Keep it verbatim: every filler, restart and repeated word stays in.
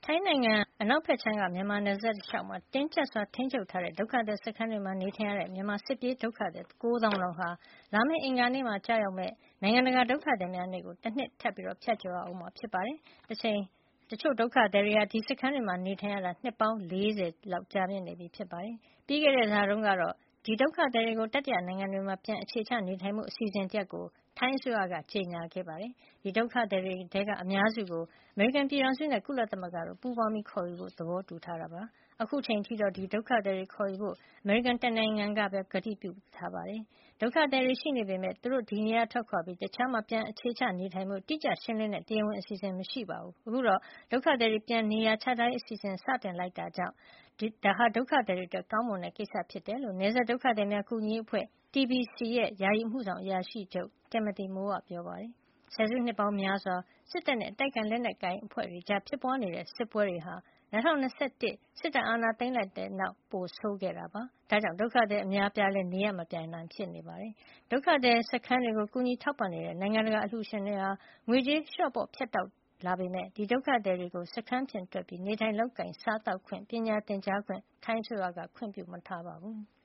ထိုင်းနိုင်ငံအနောက်ဘက်ခြမ်းကမြန်မာနယ်စပ်တလျှောက်မှာတင်းကျပ်စွာထိန်းချုပ်ထားတဲ့ဒုက္ခသည်စခန်းတွေမှာနေထိုင်ရတဲ့မြန်မာစစ်ပြေးဒုက္ခသည်ကိုးသောင်းလောက်ဟာလာမယ့်အင်္ဂါနေ့မှာကျရောက်မယ့်နိုင်ငံတကာဒုက္ခသည်များနေ့ကိုတနှစ်ထပ်ပြီးဖြတ်ကျော်ရအောင်မှာဖြစ်ပါတယ်။တချိန်တချို့ဒုက္ခသည်တွေဟာဒီစခန်းတွေမှာနေထိုင်ရတာနှစ်ပေါင်းလေးဆယ်လောက်ကြာမြင့်နေပြီဖြစ်ပါတယ်။ပြီးခဲ့တဲ့လတုန်းကတော့ဒီဒုက္ခသည်တွေကိုတတိယနိုင်ငံတွေမှာပြန်အခြေချနေထိုင်မှုအစီအစဉ်တရပ်ကိုထိုင်းအစိုးရကကြေညာခဲ့ပါတယ်။ဒီဒုက္ခသည်တွေထဲကအများစုကိုအမေရိကန်ပြည်ထောင်စုနဲ့ကုလသမဂ္ဂတို့ပူးပေါင်းပြီးခေါ်ယူဖို့သဘောတူထားတာပါ။အခုချိန်ထိတော့ဒီဒုက္ခသည်တွေခေါ်ယူဖို့အမေရိကန်တနိုင်ငံကပဲကတိပြုထားပါတယ်။ဒုက္ခသည်တွေရှိနေပေမဲ့သူတို့ဒီနေရာထွက်ခွာပြီးတခြားမှာပြန်အခြေချနေထိုင်မှုတိကျရှင်းလင်းတဲ့တရားဝင်အစီအစဉ်မရှိပါဘူး။အခုတော့ဒုက္ခသည်တွေပြန်နေရာချထားရေးအစီအစဉ်စတင်လိုက်တာကြောင့်ဒါဟာဒုက္ခသည်တွေအတွက်ကောင်းမွန်တဲ့ကိစ္စဖြစ်တယ်လို့နယ်စပ်ဒုက္ခသည်များကူညီရေးအဖွဲ့ T B C ရဲ့ယာယီအမှုဆောင်အရာရှိချုပ် Timothy Moore ကပြောပါတယ်။ဆယ်စုနှစ်ပေါင်းများစွာစစ်တပ်နဲ့အတိုက်အခံလက်နက်ကိုင်အဖွဲ့တွေကြားဖြစ်ပွားနေတဲ့စစ်ပွဲတွေဟာ၂၀၂၁စစ်တပ်အာဏာသိမ်းလိုက်တဲ့နောက်ပိုဆိုးခဲ့တာပါ။ဒါကြောင့်ဒုက္ခသည်အများအပြားလည်းနေရမပြန်နိုင်ဖြစ်နေပါတယ်။ဒုက္ခသည်စခန်းတွေကိုကူညီထောက်ပံ့နေတဲ့နိုင်ငံတကာအလှူရှင်တွေဟာငွေကြေးလျှော့ပေါ့ဖြတ်တောက်လာပေမဲ့ဒီဒုက္ခသည်တွေကိုစခန်းပြင်ထွက်ပြီးနေထိုင်လုပ်ကိုင်စားသောက်ခွင့်ပညာသင်ကြားခွင့်ထိုင်းအစိုးရကခွင့်ပြုမထားပါဘူး။